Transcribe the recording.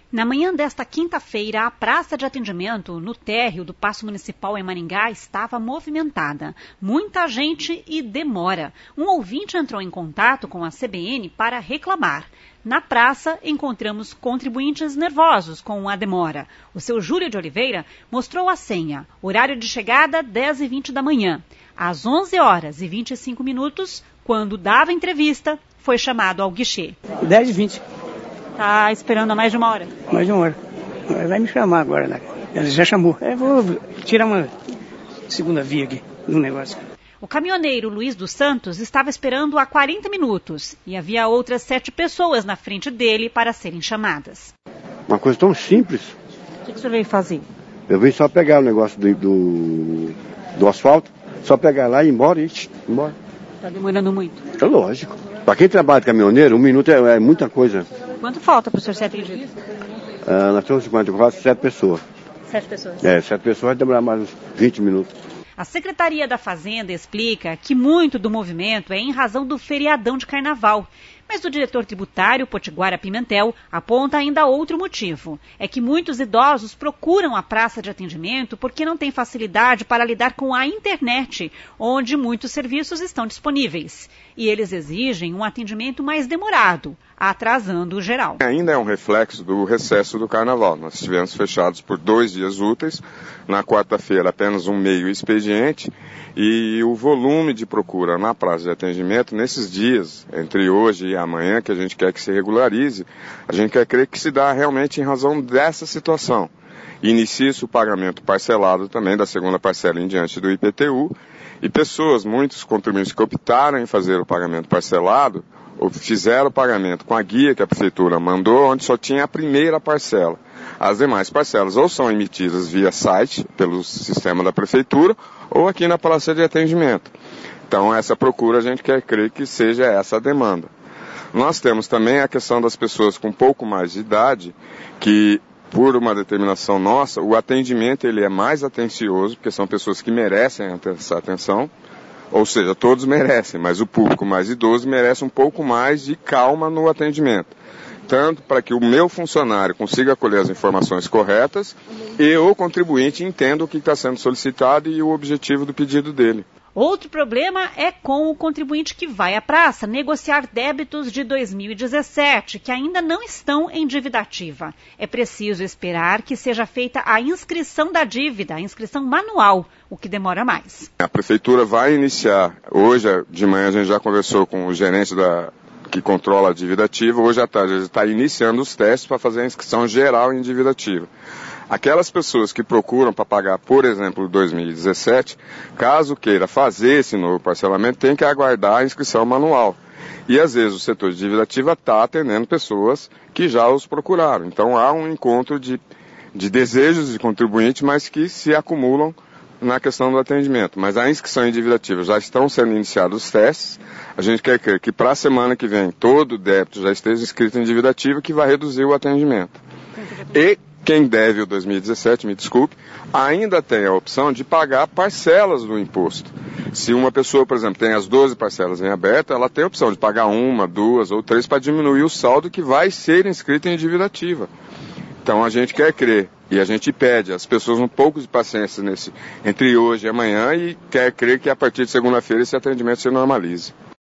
Na manhã desta quinta-feira, a praça de atendimento no térreo do Paço Municipal em Maringá estava movimentada. Muita gente e demora. Um ouvinte entrou em contato com a CBN para reclamar. Na praça, encontramos contribuintes nervosos com a demora. O seu Júlio de Oliveira mostrou a senha. Horário de chegada, 10h20 da manhã. Às 11h25, quando dava entrevista, foi chamado ao guichê. 10h20. Está esperando há mais de uma hora? Mais de uma hora. Vai me chamar agora, né? Ela já chamou. Vou tirar uma segunda via aqui no negócio. O caminhoneiro Luiz dos Santos estava esperando há 40 minutos e havia outras 7 pessoas na frente dele para serem chamadas. Uma coisa tão simples. O que o senhor veio fazer? Eu vim só pegar o negócio do asfalto, só pegar lá e ir embora. Embora. Está demorando muito? É lógico. Para quem trabalha de caminhoneiro, 1 minuto é muita coisa. Quanto falta para o senhor ser atendido? Nós temos 7 pessoas. 7 pessoas? 7 pessoas vai demorar mais uns 20 minutos. A Secretaria da Fazenda explica que muito do movimento é em razão do feriadão de carnaval. Mas o diretor tributário, Potiguara Pimentel, aponta ainda outro motivo. É que muitos idosos procuram a praça de atendimento porque não têm facilidade para lidar com a internet, onde muitos serviços estão disponíveis. E eles exigem um atendimento mais demorado, atrasando o geral. Ainda é um reflexo do recesso do carnaval. Nós estivemos fechados por 2 dias úteis. Na quarta-feira, apenas um meio expediente. E o volume de procura na praça de atendimento, nesses dias, entre hoje e amanhã, que a gente quer que se regularize, a gente quer crer que se dá realmente em razão dessa situação. Inicia-se o pagamento parcelado também, da segunda parcela em diante do IPTU, e muitos contribuintes que optaram em fazer o pagamento parcelado, ou fizeram o pagamento com a guia que a prefeitura mandou, onde só tinha a primeira parcela. As demais parcelas ou são emitidas via site, pelo sistema da prefeitura, ou aqui na praça de atendimento. Então, essa procura a gente quer crer que seja essa a demanda. Nós temos também a questão das pessoas com um pouco mais de idade, que, por uma determinação nossa, o atendimento ele é mais atencioso, porque são pessoas que merecem essa atenção, ou seja, todos merecem, mas o público mais idoso merece um pouco mais de calma no atendimento. Tanto para que o meu funcionário consiga colher as informações corretas e o contribuinte entenda o que está sendo solicitado e o objetivo do pedido dele. Outro problema é com o contribuinte que vai à praça negociar débitos de 2017, que ainda não estão em dívida ativa. É preciso esperar que seja feita a inscrição da dívida, a inscrição manual, o que demora mais. A prefeitura vai iniciar, hoje de manhã a gente já conversou com o gerente que controla a dívida ativa, hoje à tarde ele está iniciando os testes para fazer a inscrição geral em dívida ativa. Aquelas pessoas que procuram para pagar, por exemplo, 2017, caso queira fazer esse novo parcelamento, tem que aguardar a inscrição manual. E às vezes o setor de dívida ativa está atendendo pessoas que já os procuraram. Então há um encontro de desejos de contribuinte, mas que se acumulam na questão do atendimento. Mas a inscrição em dívida ativa já estão sendo iniciados os testes. A gente quer crer que para a semana que vem todo o débito já esteja inscrito em dívida ativa, que vai reduzir o atendimento. E quem deve o 2017, me desculpe, ainda tem a opção de pagar parcelas do imposto. Se uma pessoa, por exemplo, tem as 12 parcelas em aberto, ela tem a opção de pagar 1, 2 ou 3 para diminuir o saldo que vai ser inscrito em dívida ativa. Então a gente quer crer e a gente pede às pessoas um pouco de paciência entre hoje e amanhã e quer crer que a partir de segunda-feira esse atendimento se normalize.